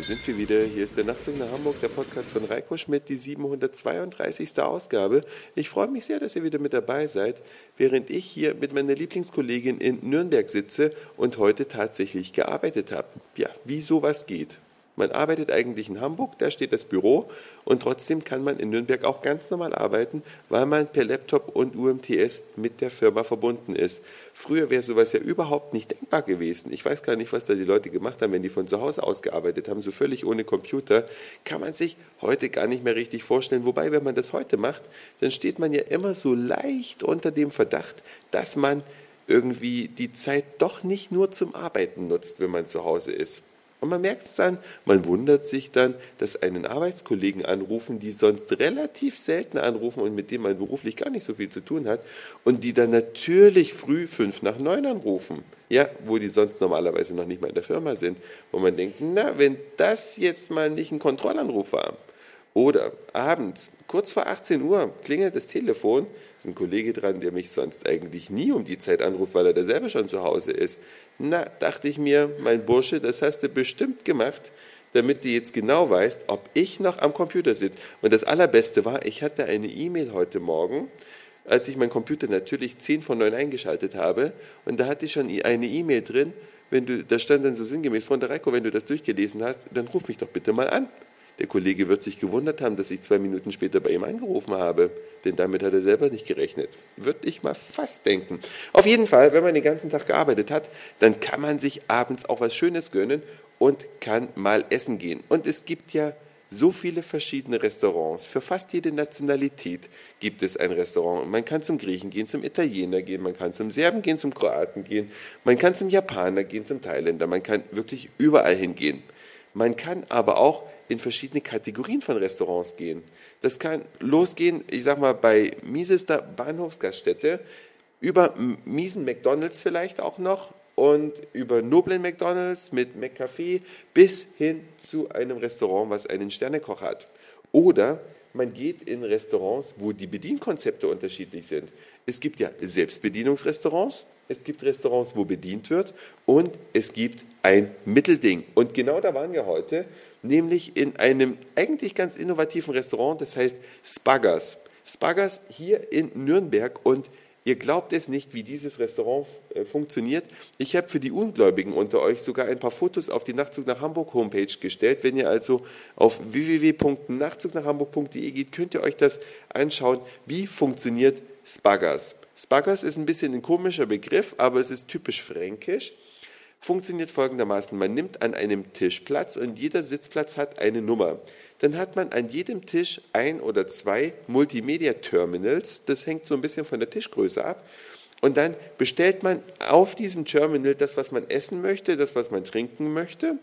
sind wir wieder. Hier ist der Nachtzug nach Hamburg, der Podcast von Reiko Schmidt, die 732. Ausgabe. Ich freue mich sehr, dass ihr wieder mit dabei seid, während ich hier mit meiner Lieblingskollegin in Nürnberg sitze und heute tatsächlich gearbeitet habe. Ja, wie sowas geht. Man arbeitet eigentlich in Hamburg, da steht das Büro und trotzdem kann man in Nürnberg auch ganz normal arbeiten, weil man per Laptop und UMTS mit der Firma verbunden ist. Früher wäre sowas ja überhaupt nicht denkbar gewesen. Ich weiß gar nicht, was da die Leute gemacht haben, wenn die von zu Hause aus gearbeitet haben, so völlig ohne Computer, kann man sich heute gar nicht mehr richtig vorstellen. Wobei, wenn man das heute macht, dann steht man ja immer so leicht unter dem Verdacht, dass man irgendwie die Zeit doch nicht nur zum Arbeiten nutzt, wenn man zu Hause ist. Und man merkt es dann, man wundert sich dann, dass einen Arbeitskollegen anrufen, die sonst relativ selten anrufen und mit dem man beruflich gar nicht so viel zu tun hat und die dann natürlich früh 8:55 anrufen, ja, wo die sonst normalerweise noch nicht mal in der Firma sind, wo man denkt, na, wenn das jetzt mal nicht ein Kontrollanruf war. Oder abends, kurz vor 18 Uhr, klingelt das Telefon, ist ein Kollege dran, der mich sonst eigentlich nie um die Zeit anruft, weil er da selber schon zu Hause ist. Na, dachte ich mir, mein Bursche, das hast du bestimmt gemacht, damit du jetzt genau weißt, ob ich noch am Computer sitze. Und das Allerbeste war, ich hatte eine E-Mail heute Morgen, als ich meinen Computer natürlich 10 vor 9 eingeschaltet habe, und da hatte ich schon eine E-Mail drin, da stand dann so sinngemäß von der Reiko, wenn du das durchgelesen hast, dann ruf mich doch bitte mal an. Der Kollege wird sich gewundert haben, dass ich 2 Minuten später bei ihm angerufen habe, denn damit hat er selber nicht gerechnet. Würde ich mal fast denken. Auf jeden Fall, wenn man den ganzen Tag gearbeitet hat, dann kann man sich abends auch was Schönes gönnen und kann mal essen gehen. Und es gibt ja so viele verschiedene Restaurants. Für fast jede Nationalität gibt es ein Restaurant. Man kann zum Griechen gehen, zum Italiener gehen, man kann zum Serben gehen, zum Kroaten gehen, man kann zum Japaner gehen, zum Thailänder, man kann wirklich überall hingehen. Man kann aber auch in verschiedene Kategorien von Restaurants gehen. Das kann losgehen, ich sag mal, bei miesester Bahnhofsgaststätte, über miesen McDonalds vielleicht auch noch und über noblen McDonalds mit McCafé bis hin zu einem Restaurant, was einen Sternekoch hat. Oder man geht in Restaurants, wo die Bedienkonzepte unterschiedlich sind. Es gibt ja Selbstbedienungsrestaurants, es gibt Restaurants, wo bedient wird und es gibt ein Mittelding. Und genau da waren wir heute, nämlich in einem eigentlich ganz innovativen Restaurant, das heißt Spaggers. Spaggers hier in Nürnberg und ihr glaubt es nicht, wie dieses Restaurant funktioniert. Ich habe für die Ungläubigen unter euch sogar ein paar Fotos auf die Nachtzug nach Hamburg Homepage gestellt. Wenn ihr also auf www.nachzugnachhamburg.de geht, könnt ihr euch das anschauen, wie funktioniert Spaggers. Spaggers ist ein bisschen ein komischer Begriff, aber es ist typisch fränkisch. Funktioniert folgendermaßen, man nimmt an einem Tisch Platz und jeder Sitzplatz hat eine Nummer. Dann hat man an jedem Tisch 1 oder 2 Multimedia-Terminals, das hängt so ein bisschen von der Tischgröße ab. Und dann bestellt man auf diesem Terminal das, was man essen möchte, das, was man trinken möchte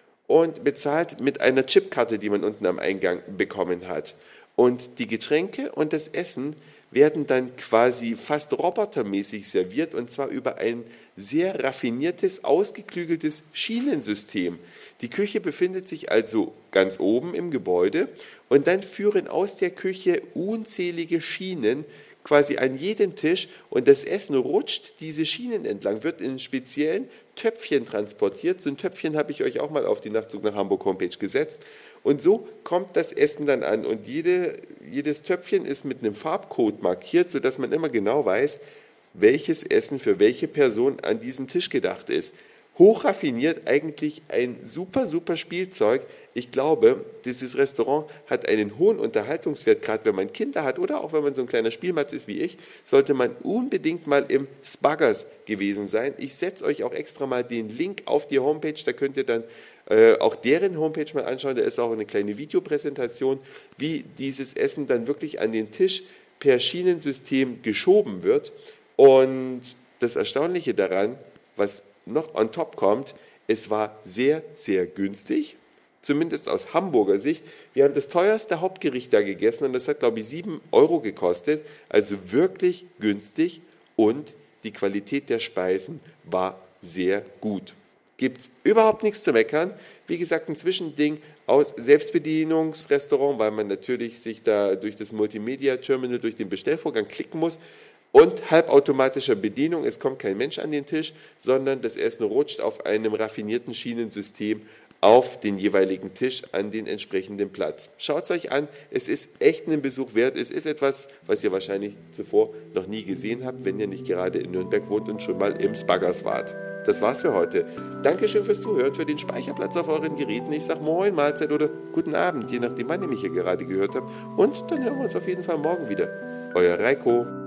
und bezahlt mit einer Chipkarte, die man unten am Eingang bekommen hat. Und die Getränke und das Essen werden dann quasi fast robotermäßig serviert und zwar über ein sehr raffiniertes, ausgeklügeltes Schienensystem. Die Küche befindet sich also ganz oben im Gebäude und dann führen aus der Küche unzählige Schienen quasi an jeden Tisch und das Essen rutscht diese Schienen entlang, wird in speziellen Töpfchen transportiert. So ein Töpfchen habe ich euch auch mal auf die Nachtzug nach Hamburg Homepage gesetzt. Und so kommt das Essen dann an und jedes Töpfchen ist mit einem Farbcode markiert, sodass man immer genau weiß, welches Essen für welche Person an diesem Tisch gedacht ist. Hochraffiniert, eigentlich ein super, super Spielzeug. Ich glaube, dieses Restaurant hat einen hohen Unterhaltungswert, gerade wenn man Kinder hat oder auch wenn man so ein kleiner Spielmatz ist wie ich, sollte man unbedingt mal im Spaggers gewesen sein. Ich setze euch auch extra mal den Link auf die Homepage, da könnt ihr dann auch deren Homepage mal anschauen. Da ist auch eine kleine Videopräsentation, wie dieses Essen dann wirklich an den Tisch per Schienensystem geschoben wird. Und das Erstaunliche daran, was noch on top kommt, es war sehr, sehr günstig, zumindest aus Hamburger Sicht. Wir haben das teuerste Hauptgericht da gegessen und das hat, glaube ich, 7 Euro gekostet, also wirklich günstig und die Qualität der Speisen war sehr gut. Gibt es überhaupt nichts zu meckern. Wie gesagt, ein Zwischending aus Selbstbedienungsrestaurant, weil man natürlich sich da durch das Multimedia-Terminal, durch den Bestellvorgang klicken muss und halbautomatischer Bedienung. Es kommt kein Mensch an den Tisch, sondern das Essen rutscht auf einem raffinierten Schienensystem auf den jeweiligen Tisch an den entsprechenden Platz. Schaut es euch an, es ist echt einen Besuch wert. Es ist etwas, was ihr wahrscheinlich zuvor noch nie gesehen habt, wenn ihr nicht gerade in Nürnberg wohnt und schon mal im Spaggers wart. Das war's für heute. Dankeschön fürs Zuhören, für den Speicherplatz auf euren Geräten. Ich sag Moin, Mahlzeit oder Guten Abend, je nachdem, wann ihr mich hier gerade gehört habt. Und dann hören wir uns auf jeden Fall morgen wieder. Euer Reiko.